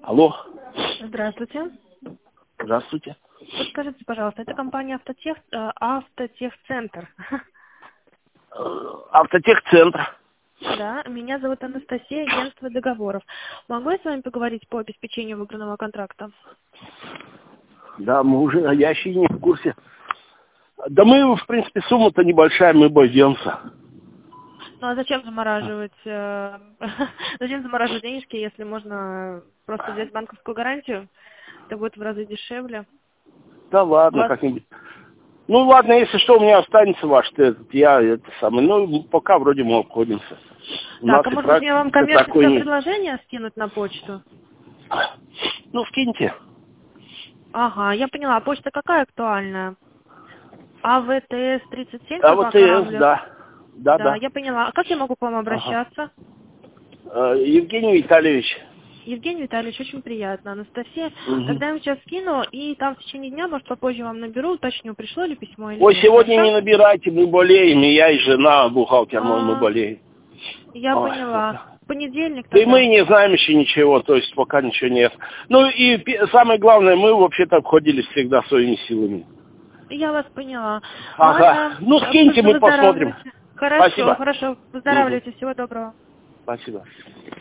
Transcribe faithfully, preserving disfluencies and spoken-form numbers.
Алло. Здравствуйте. Здравствуйте. Подскажите, пожалуйста, это компания Автотех, э, Автотехцентр. Э, Автотехцентр. Да, меня зовут Анастасия, агентство договоров. Могу я с вами поговорить по обеспечению выигранного контракта? Да, мы уже, я еще не в курсе. Да мы, в принципе, сумма-то небольшая, мы бойдемся. Ну а зачем замораживать, э, зачем замораживать денежки, если можно просто взять банковскую гарантию? Это будет в разы дешевле. Да У ладно, вас... как-нибудь. Ну ладно, если что, у меня останется ваш, этот, я это самое. Ну, пока вроде мы обходимся. У Так, нас а и может быть мне вам практики такой коммерческое нет. предложение скинуть на почту? Ну, скиньте. Ага, я поняла. А почта какая актуальная? А В Т С тридцать семь А по вот и, Бакарамлю? да. Да, Да, да. я поняла. А как я могу к вам Ага. обращаться? Э, Евгений Витальевич. Евгений Витальевич, очень приятно. Анастасия, Угу. тогда я вам сейчас скину, и там в течение дня, может, попозже вам наберу, уточню, пришло ли письмо или Ой, нет, сегодня не хорошо? набирайте, мы болеем, и я, и жена, бухгалтер, мой, мы А, болеем. я Ой, поняла. вот. В понедельник Да и мы тогда? не знаем еще ничего, то есть пока ничего нет. Ну и пе- самое главное, мы вообще-то обходились всегда своими силами. Я вас поняла. Ага. Ладно, Ну, э, скиньте, мы посмотрим. выздоравливайте. Хорошо, Спасибо. хорошо, Мгм. выздоравливайте, всего доброго. Спасибо.